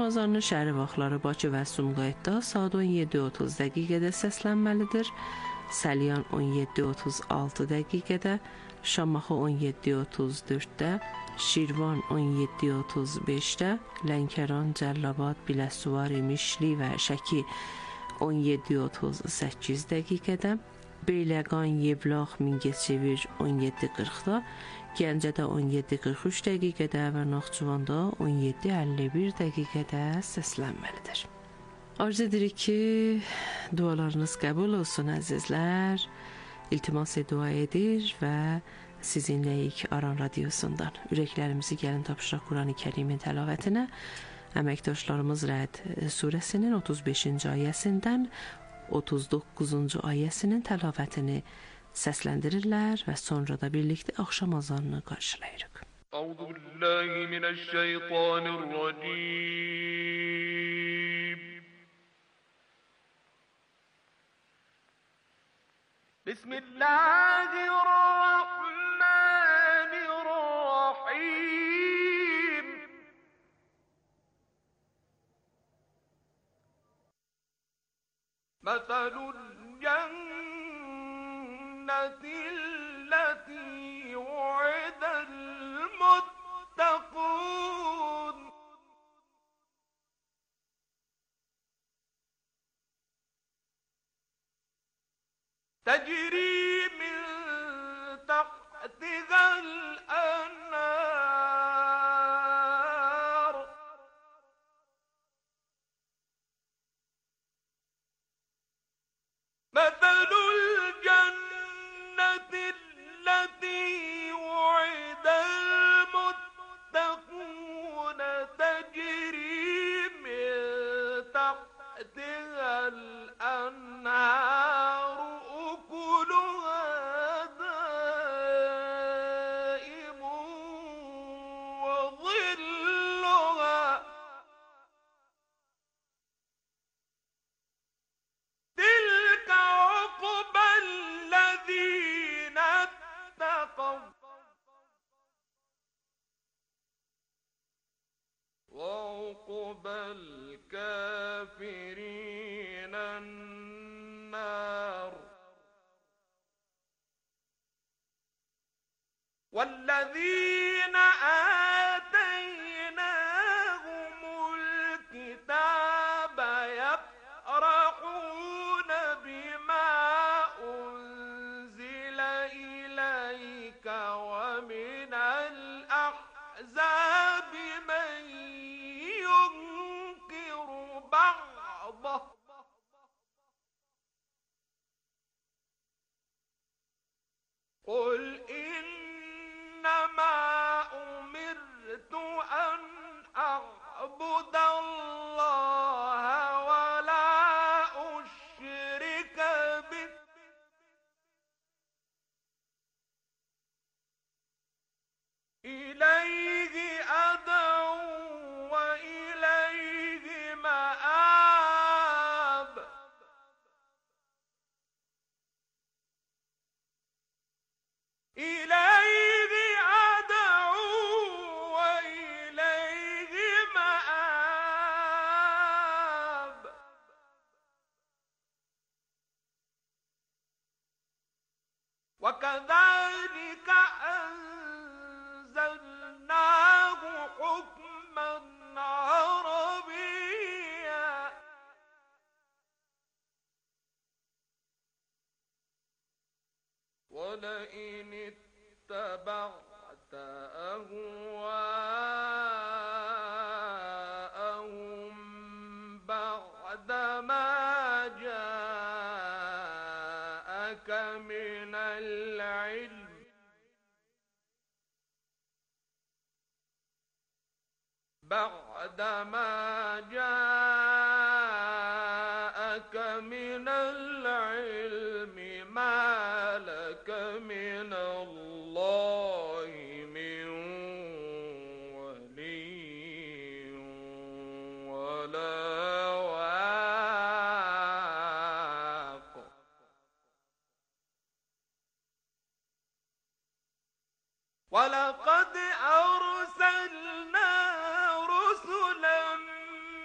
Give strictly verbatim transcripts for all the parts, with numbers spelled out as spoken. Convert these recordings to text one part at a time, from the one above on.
azanı şəhər vaxtları Bakı və Sumqayıtda saat on yeddi otuz dəqiqədə səslənməlidir. Səlyan on yeddi otuz altı dəqiqədə, Şamaxı on yeddi otuz dörddə, Şirvan on yeddi otuz beşdə, Lənkəran, Cəlilabad, Biləsuvar, Mişli və Şəki on yeddi otuz səkkiz dəqiqədə, Beyləqan, Yevlax, Mingəçevir on yeddi qırxda, Gəncədə on yeddi qırx üç dəqiqədə və Naxçıvanda on yeddi əlli bir dəqiqədə səslənməlidir. Arzu edirik ki, dualarınız qəbul olsun əzizlər. İltimas dua edir və sizinləyik Aran Radiosundan. Ürəklərimizi gəlin tapşıraq Quran-ı Kərimin təlavətinə. Əməkdaşlarımız Rəd surəsinin otuz beşinci ayəsindən otuz doqquzuncu ayəsinin təlavətini səsləndirirlər və sonra da birlikdə axşam azanını qarşılayırıq. Əuzu billahi minəşşeytanirracim. Bismillahirrahmanirrahim. Məsalul cenneti allati vu'idal muttaqun. تجري من تحتها الأنهار مثل الجنة التي وعد المتقون تجري من تحتها الأنهار وعقب الكافرين النار والذين آتيناهم الكتاب يفرحون بما أنزل إليك ومن الأحزاب من ينكر بعضه قل إنما أمرت أن أعبد الله ولا أشرك به إليه أدعو وإليه مآب إليه أدعو وإليه مآب وكذلك أنزلناه حكما عربيا ولئن اتبعت أهواءهم بعد ما جاءك من العلم بعد ما جاءك من العلم ما لك من الله من ولي ولا واق ولقد أرسلنا رسلا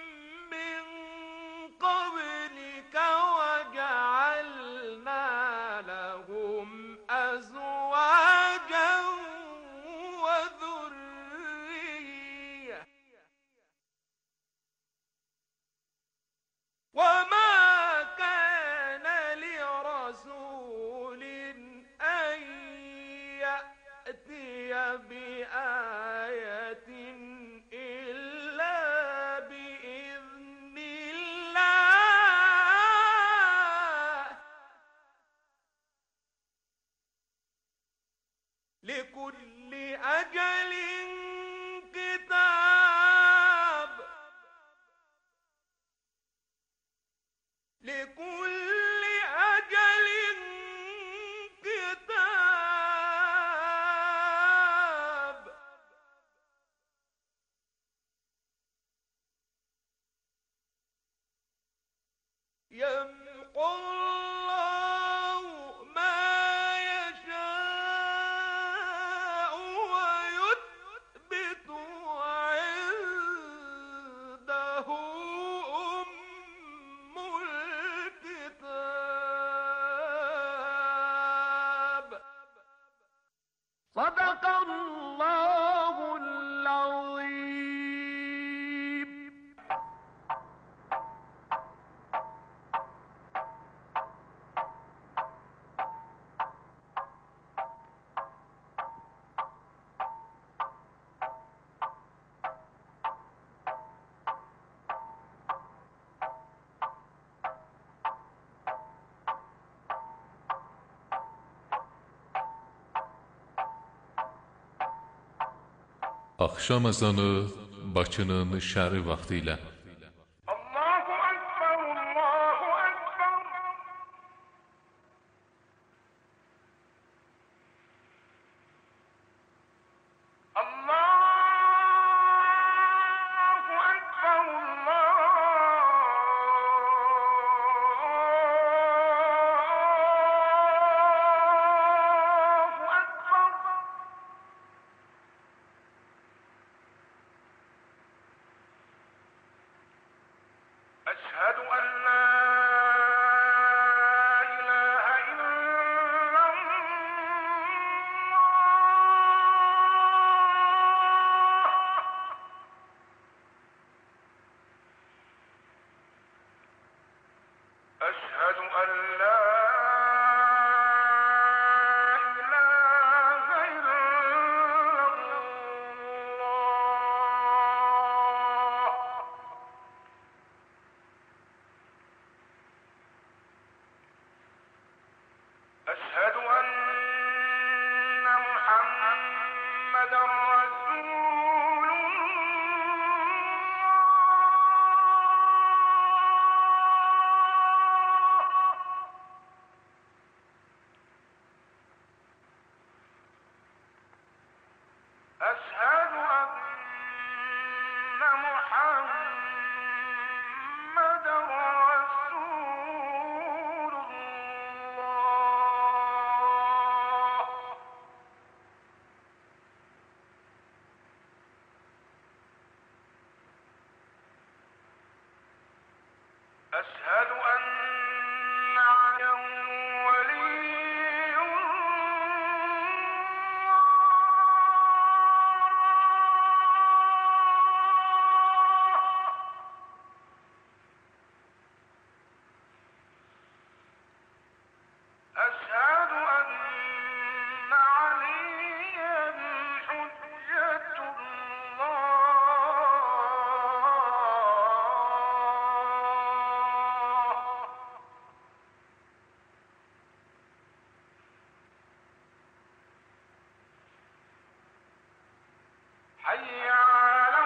لكل أجل كتاب يمحو الله ما يشاء ويثبت وعنده أم الكتاب صدق الله العظيم. Axşam azanı Bakının şəhəri vaxtı ilə Allahu Ekber, Allahu Ekber. Allahu Ekber, Allahu Ekber. أشهد أن لا إله إلا الله أشهد أن لا إله إلا الله أشهد أن محمدا رسول الله أشهد أن محمدا رسول الله أشهد أن عليا ولي الله أشهد أن عليا حجة الله حي على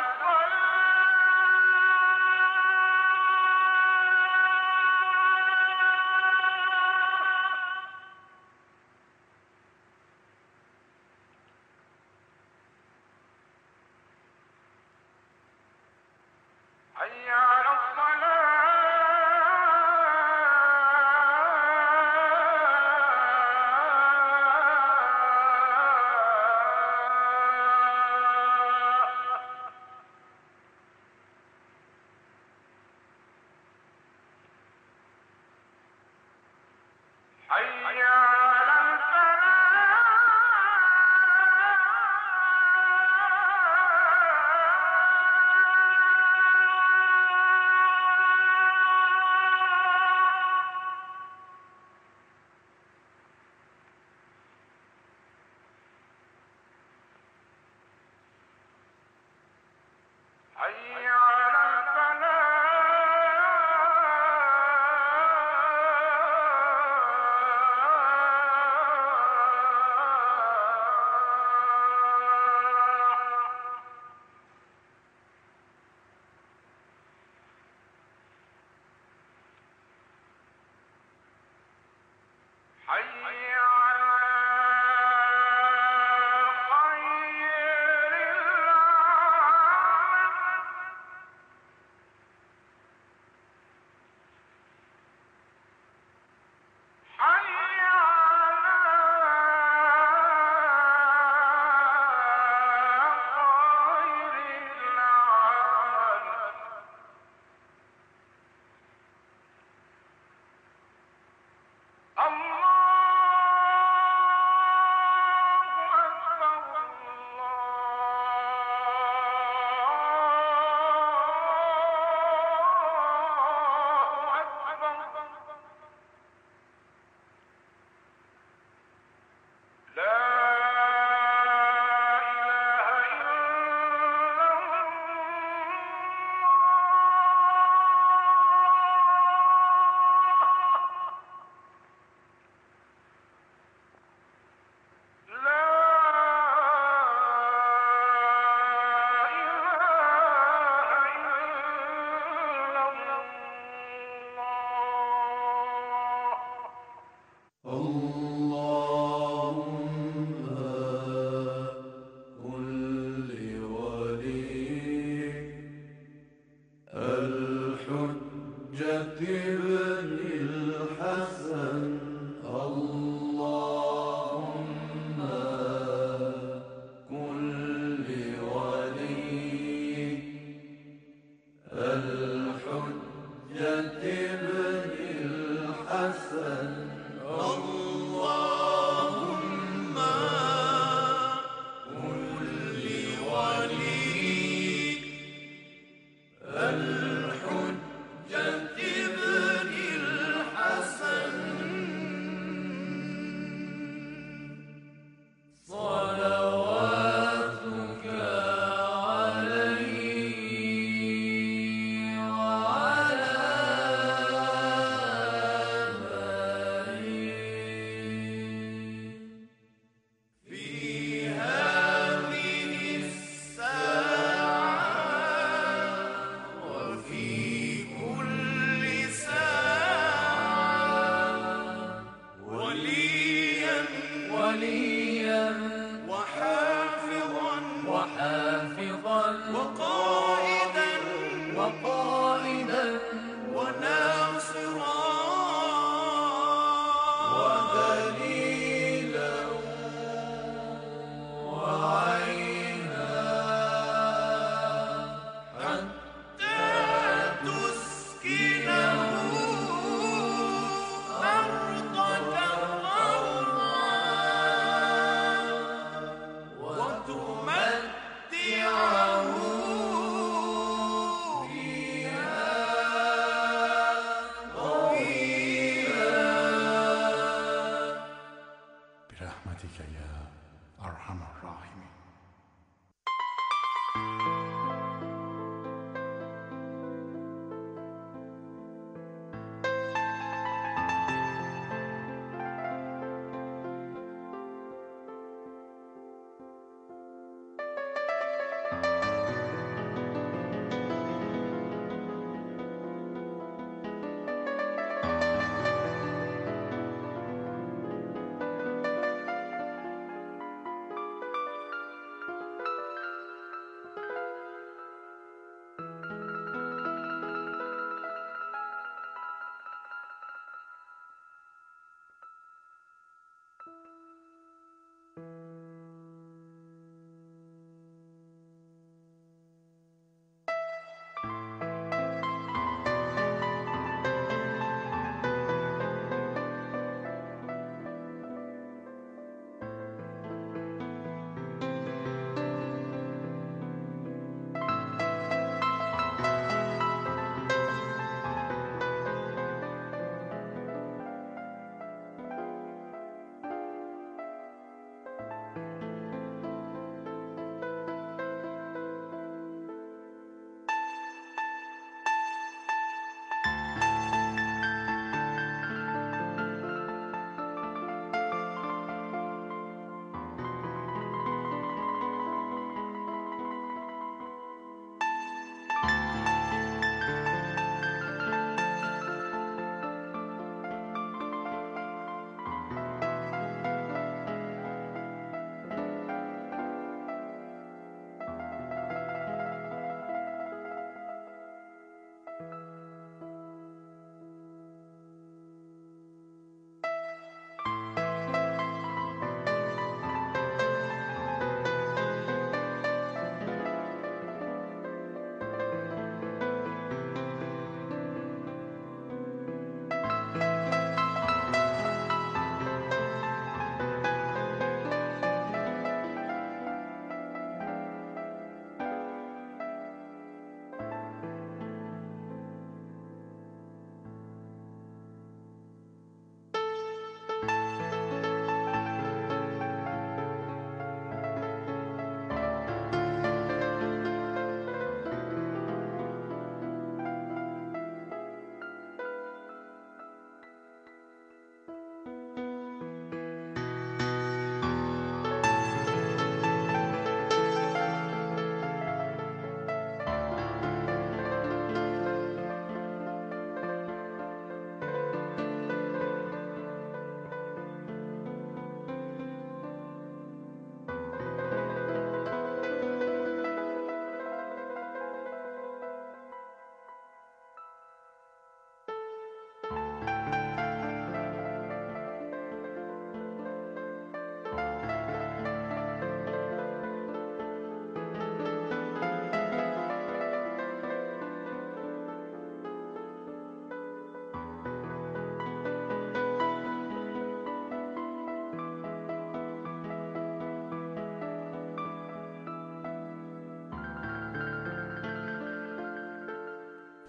الصلاة حي على الصلاة حي على الفلاح حي على الفلاح Oh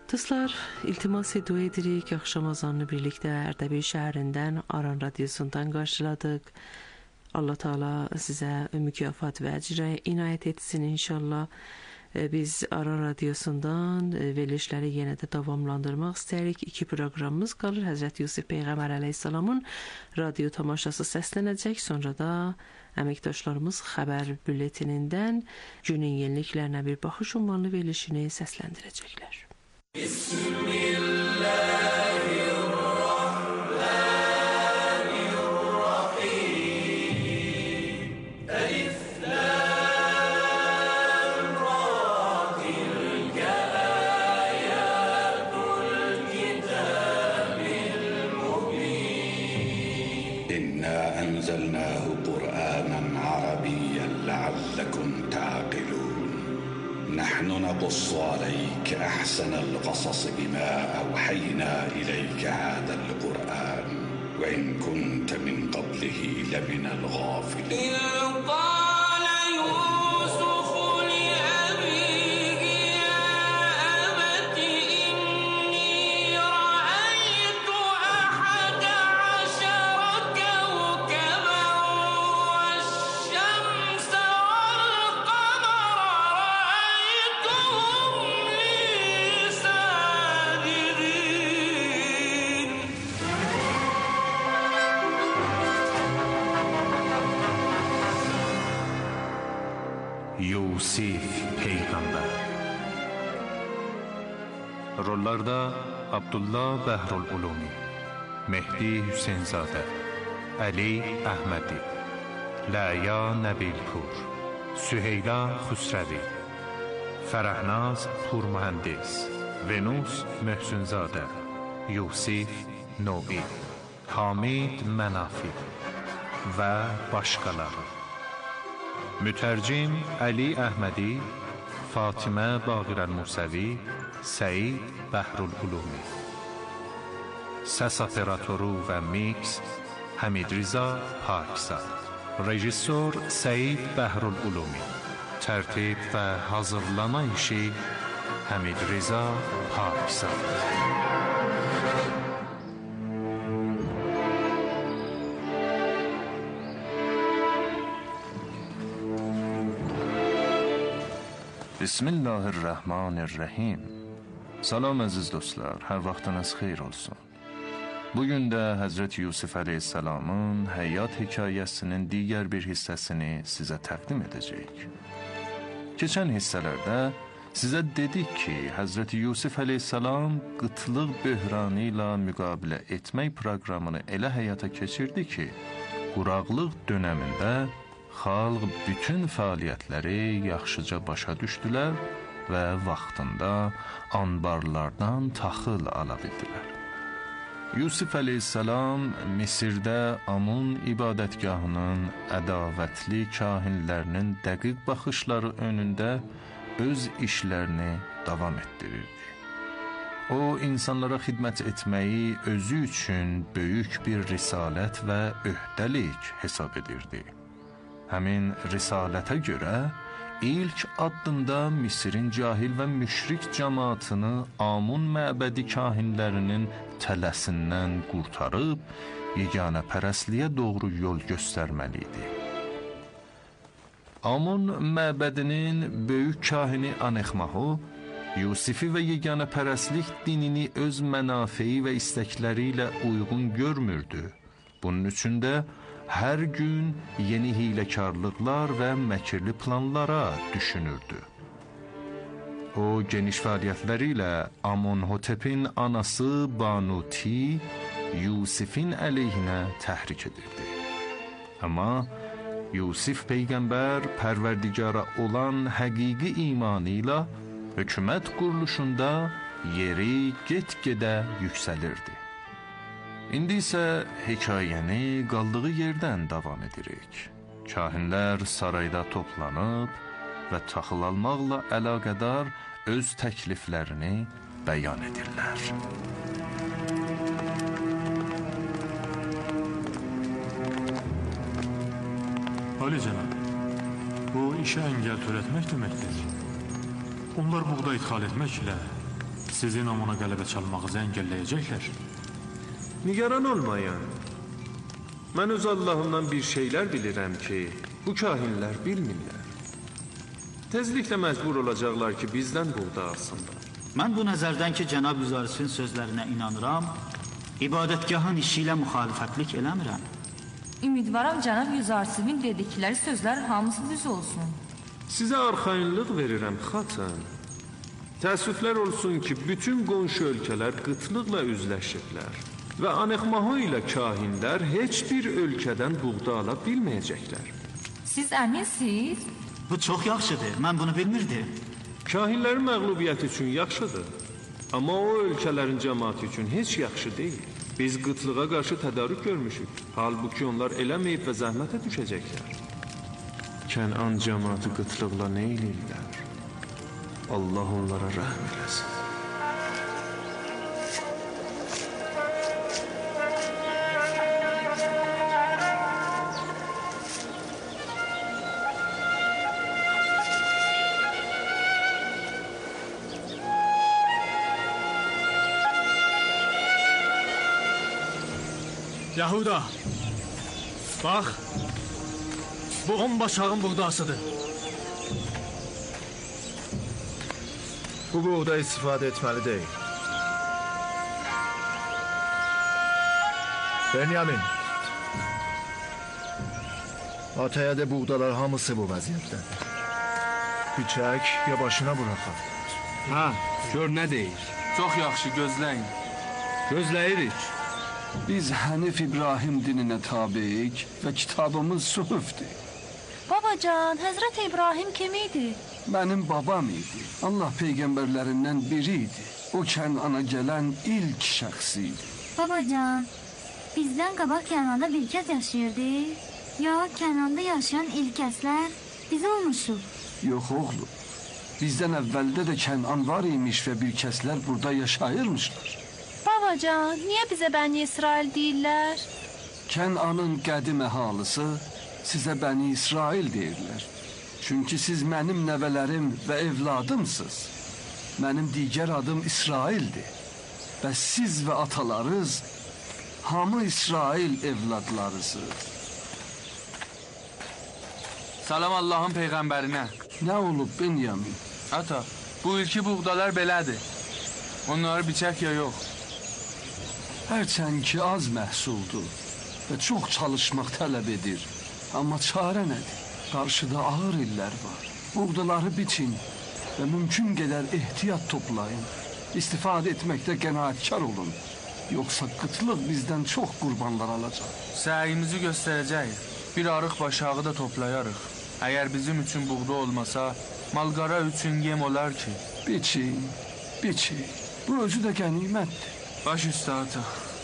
Dostlar, iltimas dua edirik. Axşam azanını birlikdə Ərdəbil şəhərindən Aran radiosundan qarşıladıq. Allah Teala sizə mükafat və əcr inayət etsin inşallah. Biz Aran radiosundan verilişləri yenə də davamlandırmaq istəyirik. İki proqramımız qalır. Həzrət Yusif Peyğəmbər əleyhissalamın radio tamaşası səslənəcək. Sonra da əməkdaşlarımız xəbər bülletinindən günün yeniliklərinə bir baxış ünvanlı verilişini səsləndirəcəklər. إنا أنزلناه قرآنا عربيا لعلكم تعقلون نحن نقص عليك أحسن القصص بما أوحينا إليك هذا القرآن وإن كنت من قبله لمن الغافلين Yusif Peyğəmbər. Rollarda Abdullah Bəhrul Ulumi, Mehdi Hüseynzadə, Əli Əhmədi, Ləya Nəbilpur, Süheyla Xüsrəvi, Fərəhnaz Purmühəndis, Venus Möhsünzadə, Yusif Novi, Hamid Mənafi və başqaları. Mütərcim Əli Əhmədi, Fatimə Baqir Əl-Musəvi, Səid Bəhrul Ulumi. Səs operatoru və mix Həmid Riza Pakzad. Rejissor Səid Bəhrul Ulumi. Tərtib və hazırlama işi Həmid Riza Pakzad. Bismillahirrahmanirrahim. Salam əziz dostlar, hər vaxtınız xeyir olsun. Bugün də Həzrət Yusif əleyhissalamın həyat hekayəsinin digər bir hissəsini sizə təqdim edəcəyik. Keçən hissələrdə sizə dedik ki, Həzrət Yusif əleyhissalam qıtlıq böhranı ilə müqabilə etmək proqramını elə həyata keçirdi ki, quraqlıq dönəmində xalq bütün fəaliyyətləri yaxşıca başa düşdülər və vaxtında anbarlardan taxıl ala bildilər. Yusif əleyhissalam Misirdə Amun ibadətgahının ədavətli kahinlərinin dəqiq baxışları önündə öz işlərini davam etdirirdi. O, insanlara xidmət etməyi özü üçün böyük bir risalət və öhdəlik hesab edirdi. Həmin risalətə görə ilk addımda Misirin cahil və müşrik cəmaatını Amun məbədi kahinlərinin tələsindən qurtarıb, yeganə pərəstliyə doğru yol göstərməli idi. Amun məbədinin böyük kahini Anexmahu, Yusifi və yeganə pərəstlik dinini öz mənafeyi və istəkləri ilə uyğun görmürdü. Bunun üçün də hər gün yeni hiləkarlıqlar və məkirli planlara düşünürdü. O, geniş fəaliyyətləri ilə Amonhotepin anası Banuti, Yusifin əleyhinə təhrik edirdi. Amma Yusif Peyğəmbər pərverdigara olan həqiqi imanı ilə hökumət quruluşunda yeri get-gedə yüksəlirdi. İndi isə hekayəni qaldığı yerdən davam edirik. Kahinlər sarayda toplanıb və taxıl almaqla əlaqədar öz təkliflərini bəyan edirlər. Ali cənab, bu işə əngəl törətmək deməkdir. Onlar buğda ithal etməklə Sizin ona qələbə çalmağınızı əngəlləyəcəklər. Nigaran olmayın. Mən öz Allahımdan bir şeylər bilirəm ki, bu kahinlər bilmirlər. Tezliklə məcbur olacaqlar ki, bizdən buğda alsınlar. Mən bu nəzərdən ki, cənab Yüzarsifin sözlərinə inanıram, ibadətgahın işi ilə müxalifətlik eləmirəm. Ümidvaram cənab Yüzarsifin dedikləri sözlər hamısı düz olsun. Sizə arxayınlıq verirəm, xatın. Təəssüflər olsun ki, bütün qonşu ölkələr qıtlıqla üzləşiblər və Anexmaho ilə kahinlər heç bir ölkədən buğda ala bilməyəcəklər. Siz əminsiz? Bu çox yaxşıdır, mən bunu bilmirdim. Kahinlərin məğlubiyyəti üçün yaxşıdır, amma o ölkələrin cəmaati üçün heç yaxşı deyil. Biz qıtlığa qarşı tədarük görmüşük, halbuki onlar eləməyib və zəhmətə düşəcəklər. Kənan cəmaati qıtlıqla nə eləyirlər? Allah onlara rəhm eləsin. Yahuda, bax, bu on başağın buğdasıdır. Bu buğda istifadə etməli deyil. Benyamin, ataya de buğdalar hamısı bu vəziyyətdədir. Biçək ya başına buraxaq. Hə, gör nə deyir. Çox yaxşı, gözləyin. Gözləyirik. Biz Hənif İbrahim dininə tabeyik və kitabımız suhufdur. Babacan, Həzrət İbrahim kim idi? Mənim babam idi. Allah peyğəmbərlərindən biri idi. O Kənana gələn ilk şəxs idi. Babacan, bizdən qabaq Kənanda bir kəs yaşayırdı. Ya Kənanda yaşayan ilk kəslər biz olmuşuq. Yox oğlum, bizdən əvvəldə də Kənan var imiş və bir kəslər burada yaşayırmışlar. Babacan, niyə bizə Bəni İsrail deyirlər? Kənanın qədim əhalisi sizə Bəni İsrail deyirlər. Çünki siz mənim nəvələrim və evladımsınız. Mənim digər adım İsraildir. Və siz və atalarınız hamı İsrail evladlarısınız. Salam Allahın peyğəmbərinə. Nə olub Benyamin? Ata, bu ilki buğdalar belədir. Onları biçək ya yox. Hərçənd ki az məhsuldur və çox çalışmaq tələb edir. Amma çarə nədir? Qarşıda ağır illər var. Buğdaları biçin və mümkün qədər ehtiyat toplayın. İstifadə etməkdə qənaətkar olun. Yoxsa qıtlıq bizdən çox qurbanlar alacaq. Səyimizi göstərəcəyik. Bir arıq başağı da toplayarıq. Əgər bizim üçün buğda olmasa, malqara üçün yem olar ki. Biçin, biçin. Bu özü də qənimətdir. Baş üstə ata.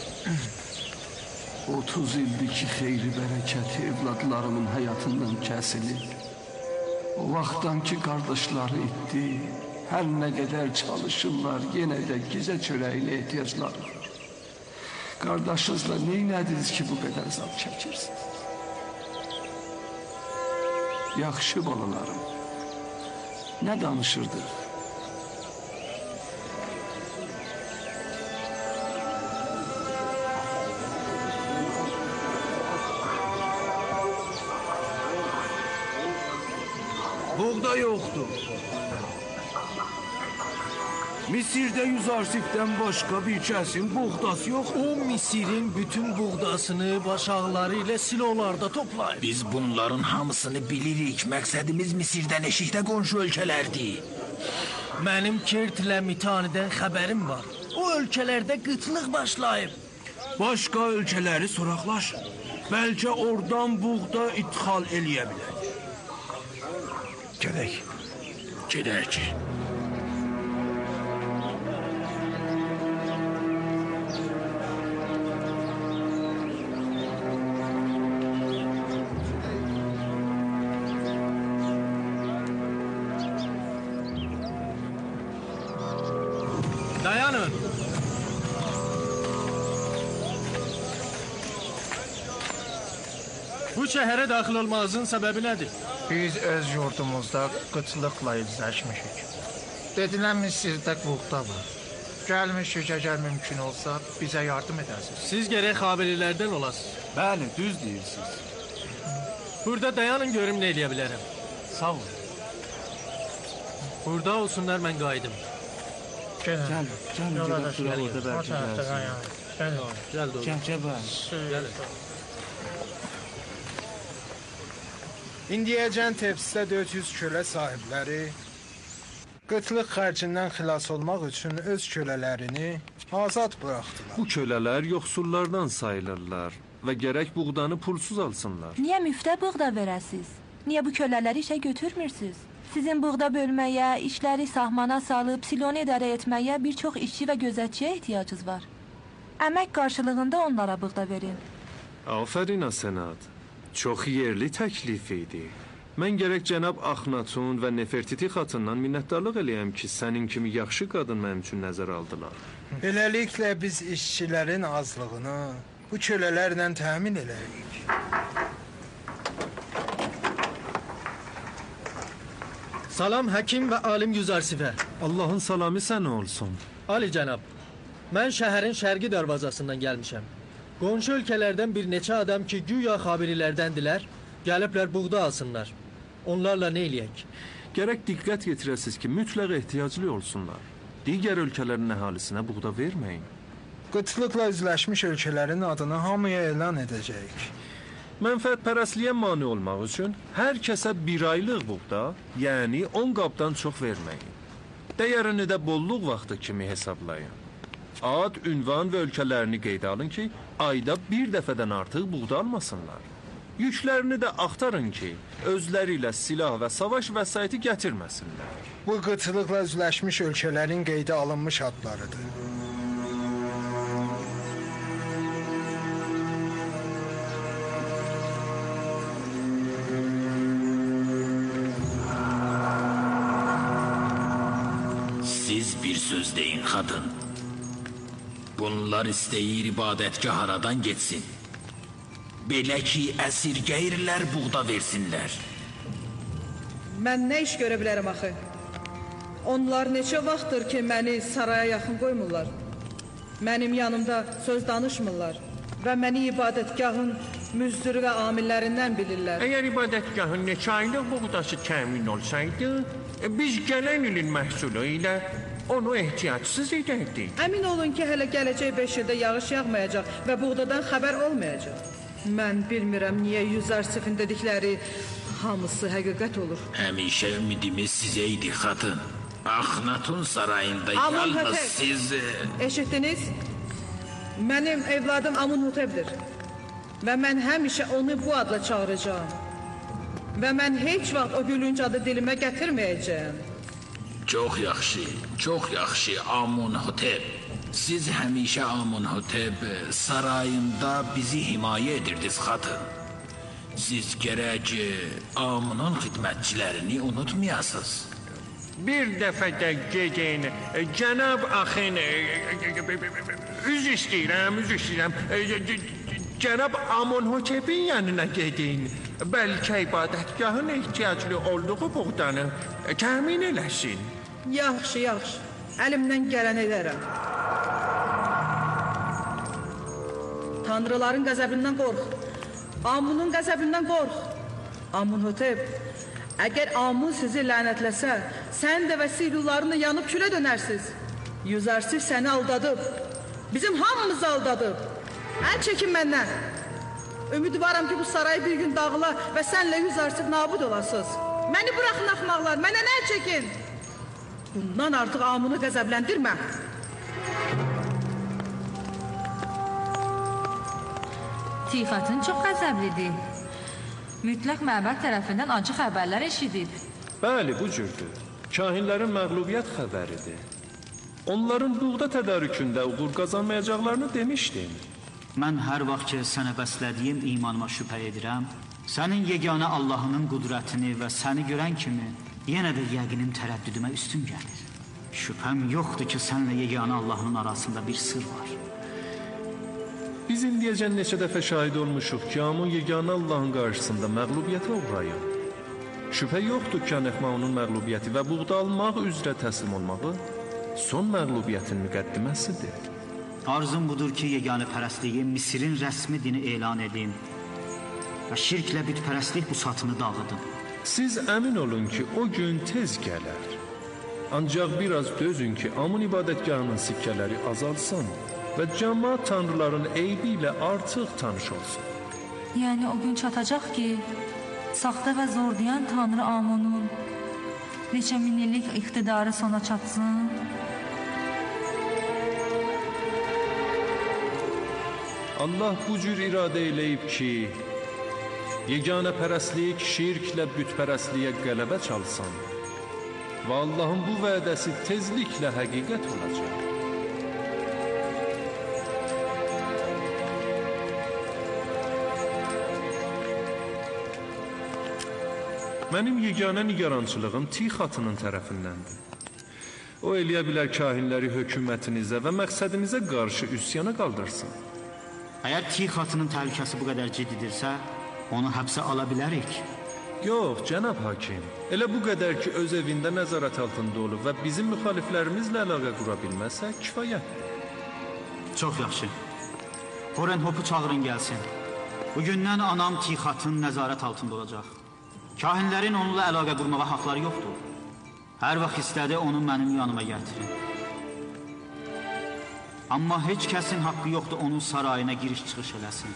otuz ildir ki, xeyri bərəkəti evladlarımın həyatından kəsilib. O vaxtdan ki, qardaşları itdi, hər nə qədər çalışırlar, yenə də gizə çörəyinə ehtiyacları var. Qardaşınızla neynədiniz ki, bu qədər zad çəkirsiniz? Yaxşı balalarım, nə danışırdıq? Buğda yoxdur. Misirdə Yüzarsifdən başqa bir kəsin buğdası yox. O Misirin bütün buğdasını başaqları ilə silolarda toplayır. Biz bunların hamısını bilirik. Məqsədimiz Misirdən eşikdə qonşu ölkələrdir. Mənim Kertlə Mitanidən xəbərim var. O ölkələrdə qıtlıq başlayıb. Başqa ölkələri soraqlaşın. Bəlkə oradan buğda ithal eləyə bilər. Gedək. Gedək. Dayanın. Bu şəhərə daxil olmağınızın səbəbi nədir? Biz öz yurdumuzda qıtlıqla üzləşmişik. Dedilər Misirdə buğda var. Gəlmişik, əgər mümkün olsa bizə yardım edərsiniz. Siz gərək xabirlərdən olasınız. Bəli, düz deyirsiniz. Burada dayanın görüm nə eləyə bilərəm. Sağ olun. Burada olsunlar, mən qayıdım. Gəlin, gəlin, gedək duraq orada bəlkə gəlsin. Gəl, gəl, gəl, gəl, gəlin. İndiyəcən Tepsisdə dörd yüz kölə sahibləri qıtlıq xərcindən xilas olmaq üçün öz kölələrini azad buraxdılar. Bu kölələr yoxsullardan sayılırlar və gərək buğdanı pulsuz alsınlar. Niyə müftə buğda verəsiz? Niyə bu kölələri işə götürmürsünüz? Sizin buğda bölməyə, işləri sahmana salıb, silonu idarə etməyə bir çox işçi və gözətçiyə ehtiyacınız var. Əmək qarşılığında onlara buğda verin. Afərin Sənad. Çox yerli təklif idi. Mən gərək cənab Axnatun və Nefertiti xatından minnətdarlıq eləyəm ki, sənin kimi yaxşı qadın mənim üçün nəzər aldılar. Beləliklə biz işçilərin azlığını bu kölələrlə təmin eləyik. Salam həkim və alim Yüzarsifə. Allahın salamı sənə olsun. Ali cənab, mən şəhərin şərqi darvazasından gəlmişəm. Qonşu ölkələrdən bir neçə adam ki, güya xabirilərdəndirlər, gəliblər buğda alsınlar. Onlarla nə eləyək? Gərək diqqət yetirəsiz ki, mütləq ehtiyaclı olsunlar. Digər ölkələrin əhalisinə buğda verməyin. Qıtlıqla üzləşmiş ölkələrin adını hamıya elan edəcəyik. Mənfəətpərəstliyə mane olmaq üçün hər kəsə bir aylıq buğda, yəni on qabdan çox verməyin. Dəyərini də bolluq vaxtı kimi hesablayın. Ad, ünvan və ölkələrini qeydə alın ki, ayda bir dəfədən artıq buğda almasınlar. Yüklərini də axtarın ki, özləri ilə silah və savaş vəsaiti gətirməsinlər. Bu qıtlıqla üzləşmiş ölkələrin qeydə alınmış adlarıdır. Siz bir söz deyin xadın. Bunlar istəyir ibadətgah aradan geçsin. Belə ki, əsirgəyirlər, buğda versinlər. Mən nə iş görə bilərəm axı? Onlar neçə vaxtdır ki, məni saraya yaxın qoymurlar. Mənim yanımda söz danışmırlar və məni ibadətgahın müzdürü və amillərindən bilirlər. Əgər ibadətgahın neçə aylıq buğdası təmin olsaydı, biz gələn ilin məhsulu ilə onu ehtiyacsız edərdik. Əmin olun ki, hələ gələcək beş ildə yağış yağmayacaq və buğdadan xəbər olmayacaq. Mən bilmirəm niyə Yüzarsifin dedikləri hamısı həqiqət olur. Həmişə ümidimiz sizə idi, xatın. Axnatun sarayında Amun yalnız Hotep. siz... Eşitdiniz? Mənim evladım Amun Hotep'dir. Və mən həmişə onu bu adla çağıracağım. Və mən heç vaxt o gülünc adı dilimə gətirməyəcəyəm. Çox yaxşı, çox yaxşı Amun Hotep. Siz həmişə Amun Hotep sarayında bizi himayə edirdiniz, xatın. Siz gərək Amunun xidmətçilərini unutmayasınız. Bir dəfə də gedin, cənab axın, üz istəyirəm, üz istəyirəm, cənab Amun Hotep'in yanına gedin. Bəlkə ibadətgahın ehtiyaclı olduğu buğdanı təmin eləsin. Yaxşı, yaxşı. Əlimdən gələn edərəm. Tanrıların qəzəbindən qorx. Amunun qəzəbindən qorx. Amun Hotep, əgər Amun sizi lənətləsə, sən də və sihirlularını yanıb külə dönərsiz. Yüzarsif səni aldadıb. Bizim hamımızı aldadıb. Əl çəkin məndən. Ümidvaram ki, bu saray bir gün dağıla və sənlə Yüzarsif nabud olasınız. Məni buraxın axmaqlar, mənə əl çəkin. Bundan artıq Amunu qəzəbləndirmə. Tifətin çox qəzəblidir. Mütləq məbəd tərəfindən acı xəbərlər eşidib. Bəli, bu cürdür. Kahinlərin məğlubiyyət xəbəridir. Onların buğda tədarükündə uğur qazanmayacaqlarını demişdim. Mən hər vaxt ki, sənə bəslədiyim imanıma şübhə edirəm, sənin yeganə Allahının qudrətini və səni görən kimi yenə də yəqinim tərəddüdümə üstün gəlir. Şübhəm yoxdur ki, sənlə yeganə Allahın arasında bir sır var. Biz indiyəcən neçə dəfə şahid olmuşuq ki, Amun yeganə Allahın qarşısında məğlubiyyətə uğrayır. Şübhə yoxdur ki, Anəxmaunun məğlubiyyəti və buğda almaq üzrə təslim olmağı son məğlubiyyətin müqəddiməsidir. Arzum budur ki, yeganə pərəstliyi Misirin rəsmi dini elan edin və şirklə bütpərəstlik bu satını dağıdın. Siz əmin olun ki, o gün tez gələr. Ancaq biraz dözün ki, Amun ibadətgahının sikkələri azalsın və cəmaat tanrıların eybi ilə artıq tanış olsun. Yəni o gün çatacaq ki, saxta və zorlayan Tanrı Amunun neçə min illik iqtidarı sona çatsın. Allah bu cür iradə eləyib ki, yeganə pərəstlik şirklə bütpərəstliyə qələbə çalsın və Allahın bu vədəsi tezliklə həqiqət olacaq. Mənim yeganə nigarançılığım Tixatının tərəfindəndir. O eləyə bilər kahinləri hökumətinizə və məqsədinizə qarşı üsyana qaldırsın. Əgər Tixatının təhlükəsi bu qədər ciddidirsə, onu həbsə ala bilərik. Yox, cənab hakim. Elə bu qədər ki, öz evində nəzarət altında olub və bizim müxaliflərimizlə əlaqə qura bilməsə, kifayətdir. Çox yaxşı. Horenhopu çağırın gəlsin. Bugündən anam Tixatın nəzarət altında olacaq. Kahinlərin onunla əlaqə qurmağa haqları yoxdur. Hər vaxt istədi onu mənim yanıma gətirin. Amma heç kəsin haqqı yoxdur onun sarayına giriş-çıxış eləsin.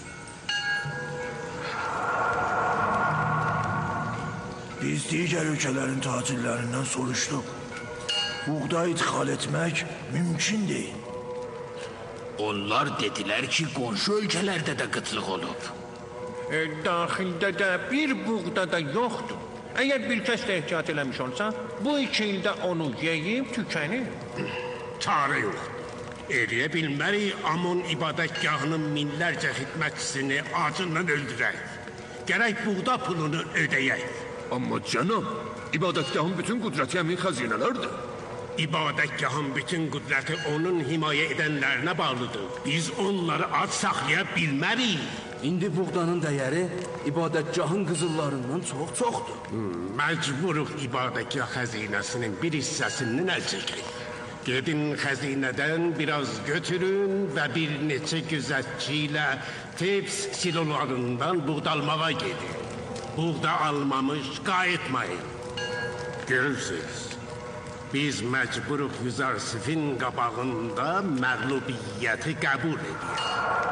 Biz digər ölkələrin tacirlərindən soruşduq. Buğda idxal etmək mümkün deyil. Onlar dedilər ki, qonşu ölkələrdə də qıtlıq olub. E, daxildə də bir buğda da yoxdur. Əgər bir kəs də ehtiyat eləmiş olsa, bu iki ildə onu yeyib tükənir. Çarə yox. Eləyə bilmərik Amun ibadətgahının minlərcə xidmətçisini acından öldürək. Gərək buğda pulunu ödəyək. Amma cənab, ibadətgahın bütün qüdrəti həmin xəzinələrdir. İbadətgahın bütün qüdrəti onun himayə edənlərinə bağlıdır. Biz onları ac saxlaya bilmərik. İndi buğdanın dəyəri ibadətgahın qızıllarından çox-çoxdur. Hmm, məcburuq ibadətgah xəzinəsinin bir hissəsindən əl çəkək. Gedin xəzinədən biraz götürün və bir neçə gözətçi ilə Tebs silolarından buğdalmağa gedin. Buğda almamış qayıtmayın. Görürsünüz, biz məcburuq Yüzarsifin qabağında məğlubiyyəti qəbul edik.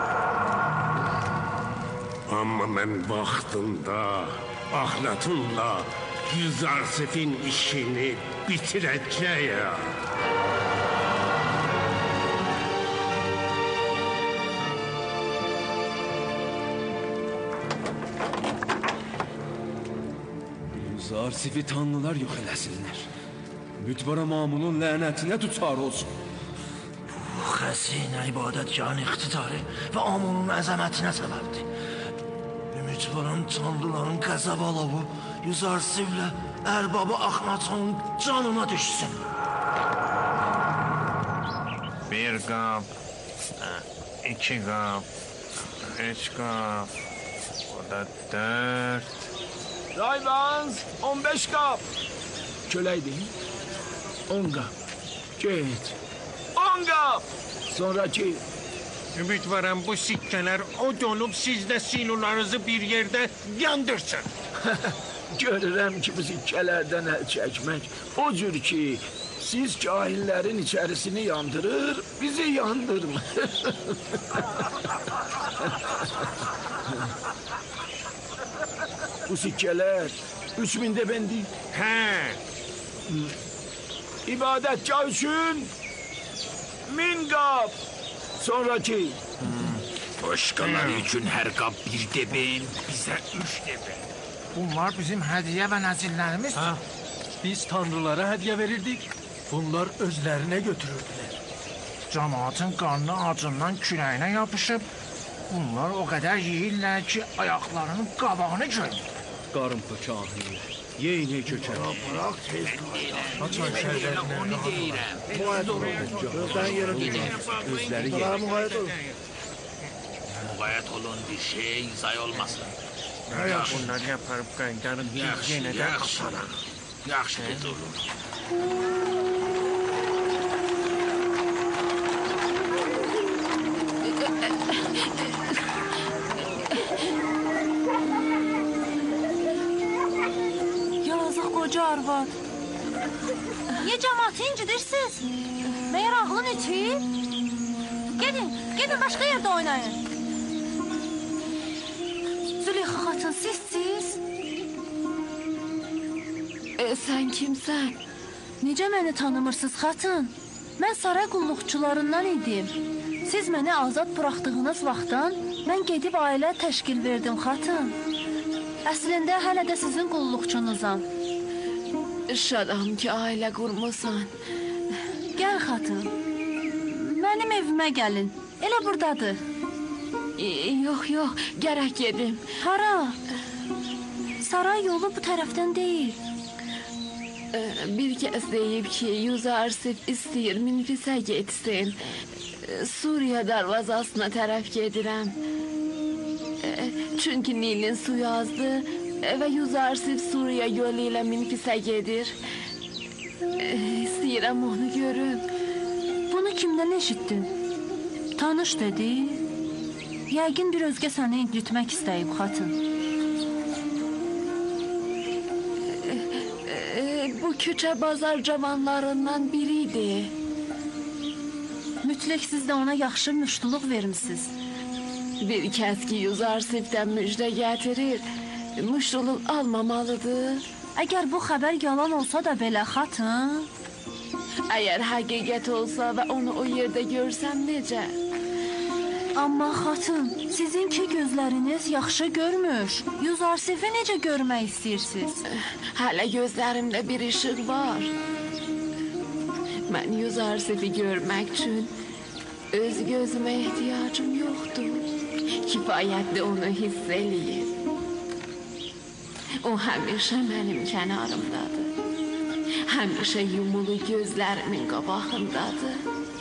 Amma mən vaxtında Axnatunla Yüzarsifin işini bitirəcəyəm. Yüzarsifi tanrılar yox eləsinlər. Mütbara Mamunun lənətinə düçar olsun. Bu xəzinə ibadətgahın iqtidarı və Amunun əzəmətinə səbəbdir. Ümidvaran tanrıların qəzəb alovu Yüzarsiflə ərbabı Axnatonun canına düşsün. Bir qab, iki qab, üç qab, o da dörd. Rayvans, on beş qab. Köləydin, on qab. Get, on qab. Sonraki. Ümidvaram bu sikkələr od olub siz də silularınızı bir yerdə yandırsın. Görürəm ki, bu sikkələrdən əl çəkmək o cür ki, siz cahillərin içərisini yandırır, bizi yandırmır. Bu sikkələr üç min debendi. Hə. İbadətgah üçün min qab. Sonraki. Başqaları üçün hər qab bir deben, bizə üç deben. Bunlar bizim hədiyyə və nəzillərimiz. Ha, biz tanrılara hədiyyə verirdik. Bunlar özlərinə götürürdülər. Cəmaatın qarnı acından kürəyinə yapışıb. Bunlar o qədər yeyirlər ki, ayaqlarının qabağını görmür. Qarınpı kahinlər, yeyinə kökər. Bırak tez. Açan şəhərlərinə onu deyirəm. Gözdən yerə düşür. Özləri Daha yer. müğayət olun. Müğayət olun bir şey zay olmasın. Bunları yaparıb qaydarıb biz Yaxşı, yenə də yaxşı. qaparaq. Yaxşı, tez olun. arvad. Niyə cəmaatı incidirsiniz? Məyər ağlın içib? Gedin, gedin başqa yerdə oynayın. Züleyxa xatın, sizsiz? E, sən kimsən? Necə məni tanımırsınız xatın? Mən saray qulluqçularından idim. Siz məni azad buraxdığınız vaxtdan mən gedib ailə təşkil verdim xatın. Əslində hələ də sizin qulluqçunuzam. Şadam ki ailə qurmusan. Gəl xatın. Mənim evimə gəlin. Elə buradadır. E, yox, yox, gərək gedim. Hara? Saray yolu bu tərəfdən deyil. E, bir kəs deyib ki, Yuzarsif istəyir Minfisə getsin. E, Suriya darvazasına tərəf gedirəm. E, çünki Nilin suyu azdır və Yuzarsif Suriya yolu ilə Minfisə gedir. E, istəyirəm onu görüm. Bunu kimdən eşitdin? Tanış dedi. Yəqin bir özgə səni incitmək istəyib xatın. E, e, bu küçə bazar cavanlarından biridir. Mütləq siz də ona yaxşı müştuluq vermişsiniz. Bir kəs ki Yuzarsifdən müjdə gətirir, müştuluq almamalıdır. Əgər bu xəbər yalan olsa da belə xatın. Əgər həqiqət olsa və onu o yerdə görsəm necə? Amma xatın, sizinki gözləriniz yaxşı görmür. Yuzarsifi necə görmək istəyirsiniz? Hələ gözlərimdə bir işıq var. Mən Yuzarsifi görmək üçün öz gözümə ehtiyacım yoxdur. Kifayətli onu hiss eləyir. O həmişə mənim kənarımdadır. Həmişə yumulu gözlərimin qabağındadır.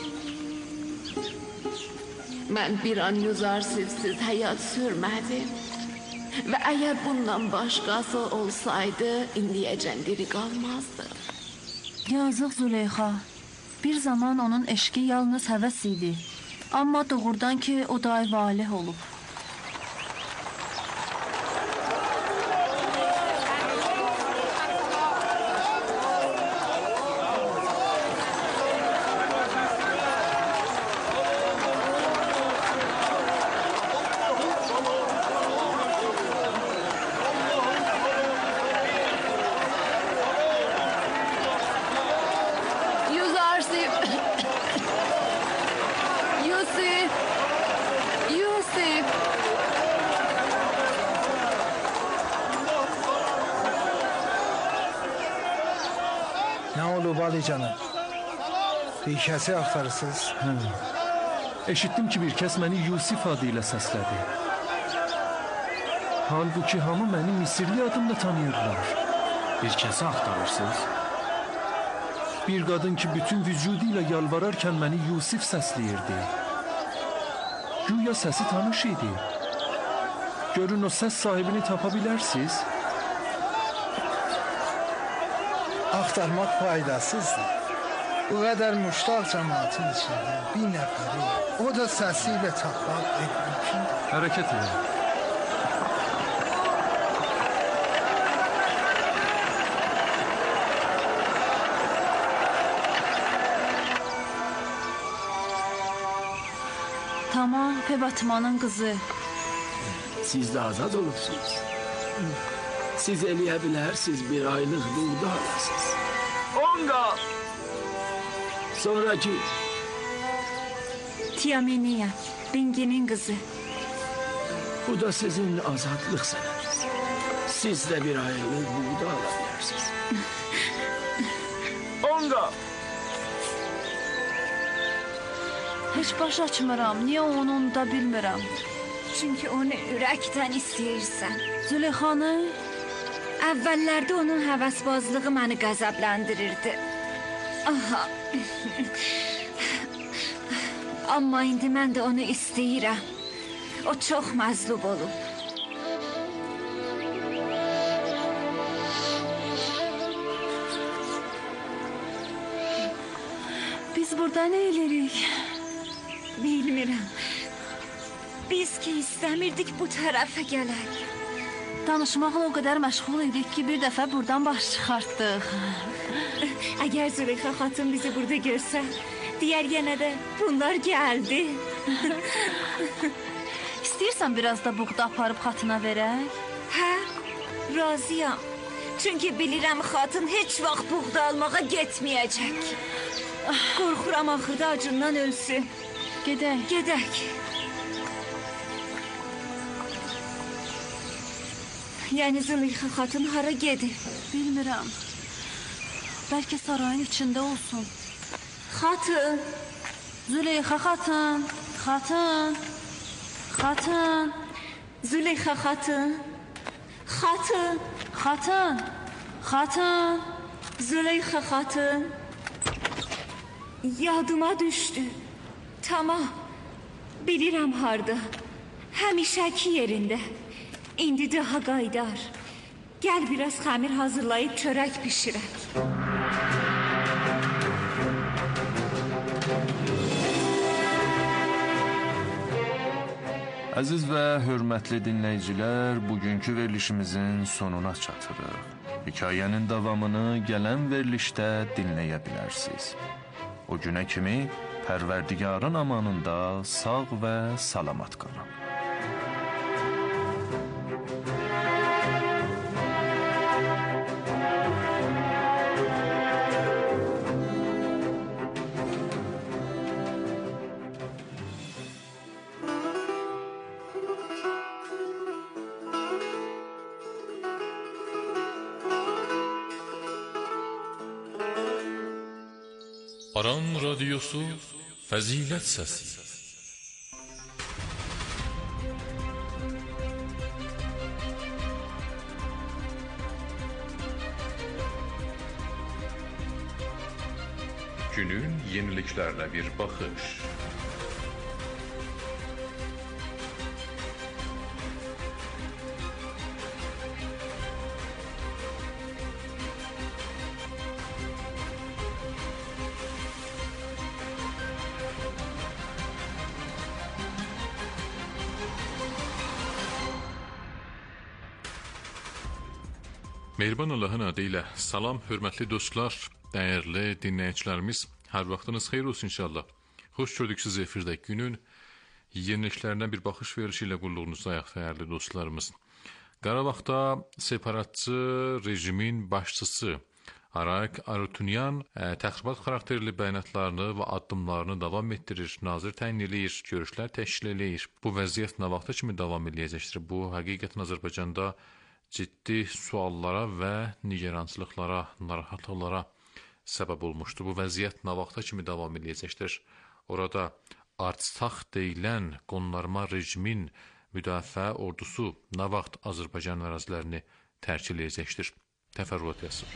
Mən bir an Yuzarsifsiz həyat sürmədim. Və əgər bundan başqası olsaydı, indiyəcən diri qalmazdı. Yazıq Züleyxa. Bir zaman onun eşqi yalnız həvəs idi. Amma doğrudan ki, o da valih olub. Ali canım, bir kəsi axtarırsınız? Hə. Eşitdim ki, bir kəs məni Yusif adı ilə səslədi. Halbuki hamı məni Misirli adımla tanıyırlar. Bir kəsi axtarırsınız? Bir qadın ki, bütün vücudu ilə yalvararkən məni Yusif səsləyirdi. Güya səsi tanış idi. Görün o səs sahibini tapa bilərsiniz. Axtarmaq faydasızdır. Bu qədər müştaq cəmaatın içində bir nəfəri, o da səsi ilə tapmaq mümkündür. Hərəkət edin. Tamam, Pebatmanın qızı. Siz də azad olursunuz. Siz eləyə bilərsiniz, bir aylıq buğda alasınız. Onqa! Sonraki... Tiyaminiya, Binginin qızı. Bu da sizin azadlıq sənədiniz. Siz də bir aylıq buğda ala bilərsiniz. Onqa! Heç baş açmıram, niyə onu unuda bilmirəm? Çünki onu ürəkdən istəyirsən. Züleyxanı? Əvvəllərdə onun həvəsbazlığı məni qəzəbləndirirdi. Aha. Amma indi mən də onu istəyirəm. O çox məzlub olub. Biz burada nə eləyirik? Bilmirəm. Biz ki istəmirdik bu tərəfə gələk. Danışmaqla o qədər məşğul idik ki, bir dəfə buradan baş çıxartdıq. Əgər Züleyxa xatun bizi burada görsə, deyər yenə də bunlar gəldi. İstəyirsən biraz da buğda aparıb xatına verək? Hə, razıyam. Çünki bilirəm xatun heç vaxt buğda almağa getməyəcək. Qorxuram axırda acından ölsün. Gedək. Gedək. Yəni Züleyxa xatun hara gedir? Bilmirəm. Bəlkə sarayın içində olsun. Xatun. Züleyxa xatun. Xatun. Xatun. Züleyxa xatun. Xatun. Xatun. Xatun. Züleyxa xatun. Yadıma düşdü. Tamam. Bilirəm harda. Həmişəki yerində. İndi daha qaydar. Gəl biraz xəmir hazırlayıb çörək bişirək. Əziz və hörmətli dinləyicilər, bugünkü verilişimizin sonuna çatırıq. Hekayənin davamını gələn verilişdə dinləyə bilərsiniz. O günə kimi Pərverdigarın amanında sağ və salamat qalın. Aran Radyosu Fəzilət Səsi. Günün yeniliklərlə bir baxış. Mehriban Allahın adı ilə salam, hörmətli dostlar, dəyərli dinləyicilərimiz, hər vaxtınız xeyir olsun inşallah. Xoş gördük sizi efirdə. Günün yeniliklərindən bir baxış verilişi ilə qulluğunuzdayıq, dəyərli dostlarımız. Qarabağda separatçı rejimin başçısı Arayik Arutunyan təxribat xarakterli bəyanatlarını və addımlarını davam etdirir, nazir təyin eləyir, görüşlər təşkil eləyir. Bu vəziyyət nə vaxta kimi davam eləyəcəkdir? Bu həqiqətən Azərbaycanda ciddi suallara və nigerançılıqlara, narahatlıqlara səbəb olmuşdu. Bu vəziyyət nə vaxta kimi davam eləyəcəkdir? Orada Artsaq deyilən qondarma rejimin müdafiə ordusu nə vaxt Azərbaycan ərazilərini tərk eləyəcəkdir? Təfərrüat yazır.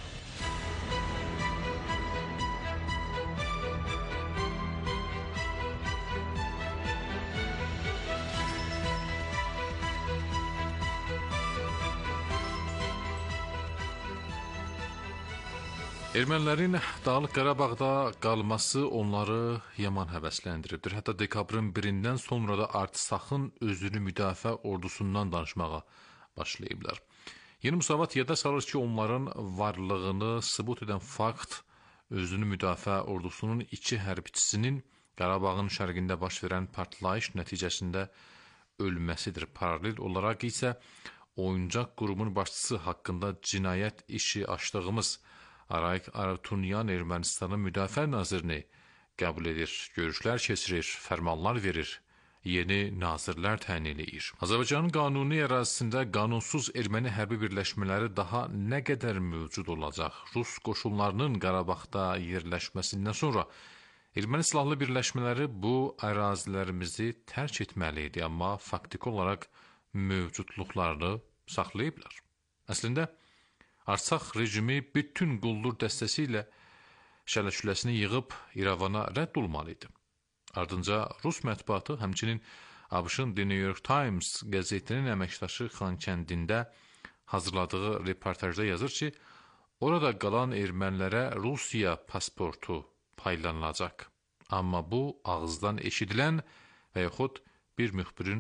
Ermənilərin Dağlıq Qarabağda qalması onları yaman həvəsləndiribdir. Hətta dekabrın birindən sonra da Artsaqın özünü müdafiə ordusundan danışmağa başlayıblar. Yeni Musavat yada salır ki, onların varlığını sübut edən fakt özünü müdafiə ordusunun iki hərbiçisinin Qarabağın şərqində baş verən partlayış nəticəsində ölməsidir. Paralel olaraq isə oyuncaq qurumun başçısı haqqında cinayət işi açdığımız Arayik Arutunyan Ermənistanın müdafiə nazirini qəbul edir, görüşlər keçirir, fərmanlar verir, yeni nazirlər təyin eləyir. Azərbaycanın qanuni ərazisində qanunsuz erməni hərbi birləşmələri daha nə qədər mövcud olacaq? Rus qoşunlarının Qarabağda yerləşməsindən sonra erməni silahlı birləşmələri bu ərazilərimizi tərk etməli idi, amma faktiki olaraq mövcudluqlarını saxlayıblar. Əslində, Artsaq rejimi bütün quldur dəstəsi ilə şələşüləsini yığıb İrəvana rədd olmalı idi. Ardınca Rus mətbuatı, həmçinin ABŞ-ın The New York Times qəzetinin əməkdaşı Xankəndində hazırladığı reportajda yazır ki, orada qalan ermənilərə Rusiya pasportu paylanılacaq. Amma bu ağızdan eşidilən və yaxud bir müxbirin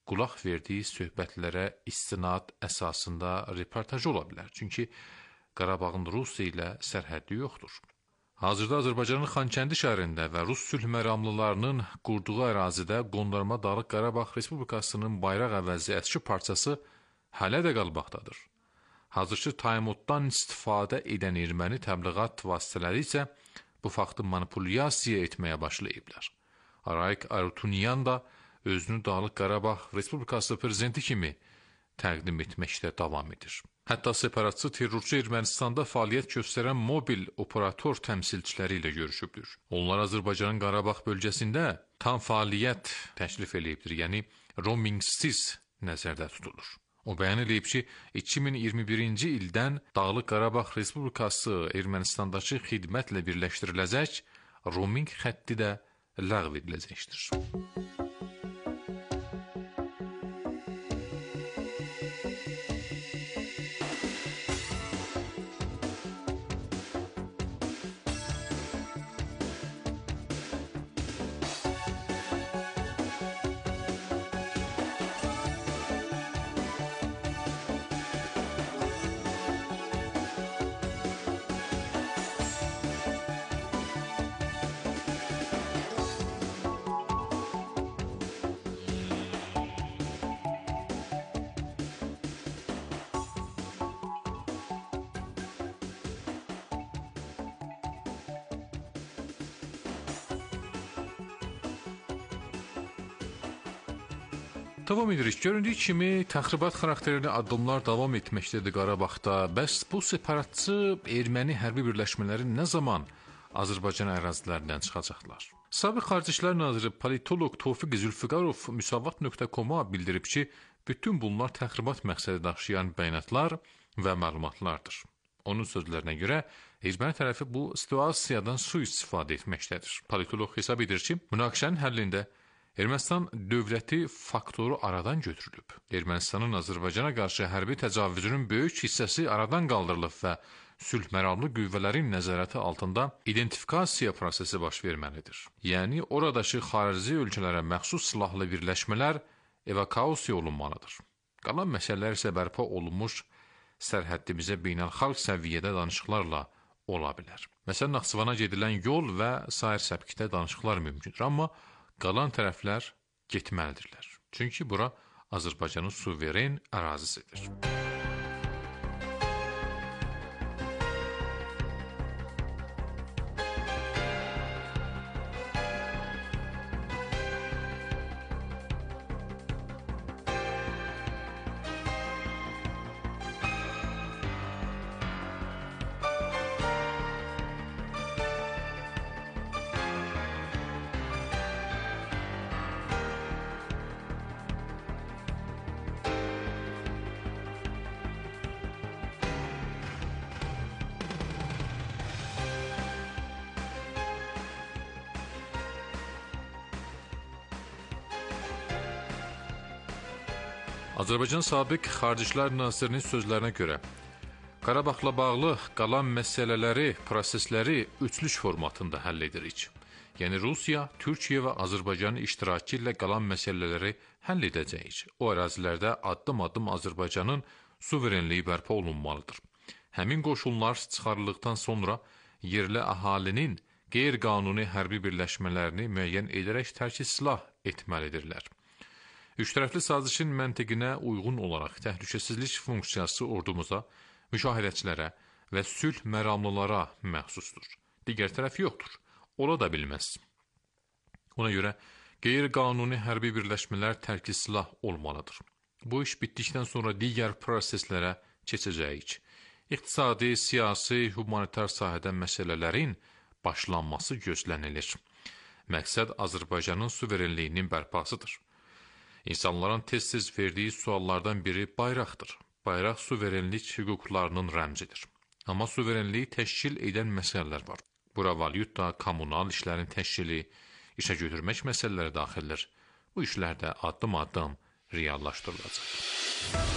qulaq verdiyi söhbətlərə istinad əsasında reportajı ola bilər. Çünki Qarabağın Rusiya ilə sərhəddi yoxdur. Hazırda Azərbaycanın Xankəndi şəhərində və Rus sülh məramlılarının qurduğu ərazidə qondarma Dağlıq Qarabağ Respublikasının bayraq əvəzi əski parçası hələ də qalmaqdadır. Hazırki taymutdan istifadə edən erməni təbliğat vasitələri isə bu faktı manipulyasiya etməyə başlayıblar. Arayik Arutunyan da özünü Dağlıq Qarabağ Respublikası prezidenti kimi təqdim etməkdə davam edir. Hətta separatçı terrorçu Ermənistanda fəaliyyət göstərən mobil operator təmsilçiləri ilə görüşübdür. Onlar Azərbaycanın Qarabağ bölgəsində tam fəaliyyət təklif eləyibdir, yəni roamingsiz nəzərdə tutulur. O bəyan edib ki, iki min iyirmi birinci ildən Dağlıq Qarabağ Respublikası Ermənistandakı xidmətlə birləşdiriləcək, roaming xətti də ləğv ediləcəkdir. Davam edirik. Göründüyü kimi təxribat xarakterli addımlar davam etməkdədir Qarabağda. Bəs bu separatçı erməni hərbi birləşmələri nə zaman Azərbaycan ərazilərindən çıxacaqlar? Sabiq Xarici İşlər Naziri politoloq Tofiq Zülfiqarov Müsavat nöqtə com-a bildirib ki, bütün bunlar təxribat məqsədi daşıyan bəyanatlar və məlumatlardır. Onun sözlərinə görə erməni tərəfi bu situasiyadan sui-istifadə etməkdədir. Politoloq hesab edir ki, münaqişənin həllində Ermənistan dövləti faktoru aradan götürülüb. Ermənistanın Azərbaycana qarşı hərbi təcavüzünün böyük hissəsi aradan qaldırılıb və sülh məramlı qüvvələrin nəzarəti altında identifikasiya prosesi baş verməlidir. Yəni, oradakı xarici ölkələrə məxsus silahlı birləşmələr evakasiya olunmalıdır. Qalan məsələlər isə bərpa olunmuş sərhəddimizə beynəlxalq səviyyədə danışıqlarla ola bilər. Məsələn, Naxçıvana gedilən yol və sair səpkidə danışıqlar mümkündür, amma qalan tərəflər getməlidirlər. Çünki bura Azərbaycanın suveren ərazisidir. Azərbaycan sabiq Xarici İşlər Nazirinin sözlərinə görə Qarabağla bağlı qalan məsələləri, prosesləri üçlük formatında həll edirik. Yəni Rusiya, Türkiyə və Azərbaycanın iştirakı ilə qalan məsələləri həll edəcəyik. O ərazilərdə addım-addım Azərbaycanın suverenliyi bərpa olunmalıdır. Həmin qoşunlar çıxarıldıqdan sonra yerli əhalinin qeyri-qanuni hərbi birləşmələrini müəyyən edərək tərki silah etməlidirlər. Üç tərəfli sazişin məntiqinə uyğun olaraq təhlükəsizlik funksiyası ordumuza, müşahidəçilərə və sülh məramlılara məxsusdur. Digər tərəf yoxdur. Ola da bilməz. Ona görə qeyri-qanuni hərbi birləşmələr tərki silah olmalıdır. Bu iş bitdikdən sonra digər proseslərə keçəcəyik. İqtisadi, siyasi, humanitar sahədə məsələlərin başlanması gözlənilir. Məqsəd Azərbaycanın suverenliyinin bərpasıdır. İnsanların tez-tez verdiyi suallardan biri bayraqdır. Bayraq suverenlik hüquqlarının rəmzidir. Amma suverenliyi təşkil edən məsələlər var. Bura valyuta, kommunal işlərin təşkili, işə götürmək məsələləri daxildir. Bu işlər də addım-addım reallaşdırılacaq.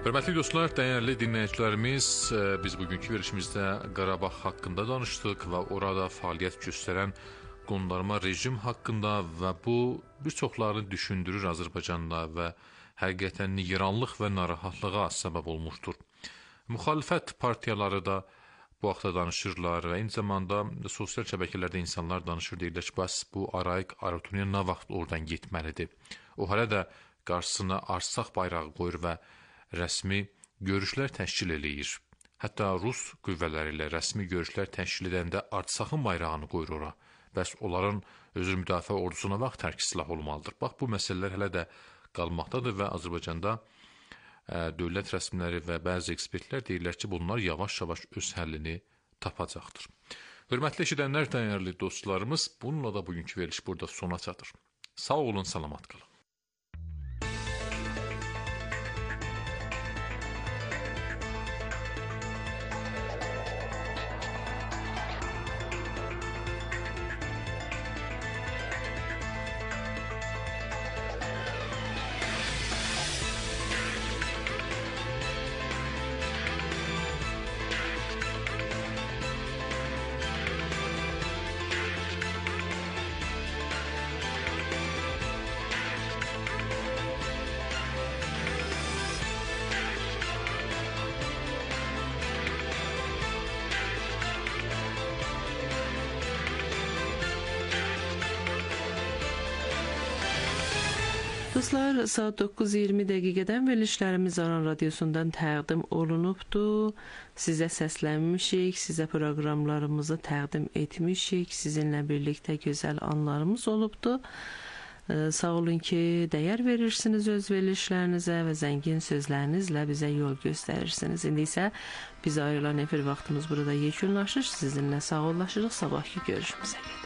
Hörmətli dostlar, dəyərli dinləyicilərimiz, biz bugünkü verilişimizdə Qarabağ haqqında danışdıq və orada fəaliyyət göstərən qondarma rejim haqqında və bu bir çoxlarını düşündürür Azərbaycanda və həqiqətən nigeranlıq və narahatlığa səbəb olmuşdur. Müxalifət partiyaları da bu haqda danışırlar və eyni zamanda sosial şəbəkələrdə insanlar danışır, deyirlər ki, bəs bu Arayik Harutyunyan nə vaxt oradan getməlidir? O hələ də qarşısına Artsaq bayrağı qoyur və rəsmi görüşlər təşkil eləyir. Hətta Rus qüvvələri ilə rəsmi görüşlər təşkil edəndə Artsaqın bayrağını qoyur ora. Bəs onların özür müdafiə ordusuna vaxt tərk silah olmalıdır. Bax, bu məsələlər hələ də qalmaqdadır və Azərbaycanda ə, dövlət rəsmiləri və bəzi ekspertlər deyirlər ki, bunlar yavaş-yavaş öz həllini tapacaqdır. Hörmətli eşidənlər, dəyərli dostlarımız, bununla da bugünkü veriliş burada sona çatır. Sağ olun, salamat qalın. Dostlar, saat doqquz iyirmi dəqiqədən verilişlərimiz Aran Radiosundan təqdim olunubdur. Sizə səslənmişik, sizə proqramlarımızı təqdim etmişik, sizinlə birlikdə gözəl anlarımız olubdur. Ee, sağ olun ki, dəyər verirsiniz öz verilişlərinizə və zəngin sözlərinizlə bizə yol göstərirsiniz. İndi isə biz ayrılan efir vaxtımız burada yekunlaşır. Sizinlə sağollaşırıq, sabahki görüşümüzə qədər.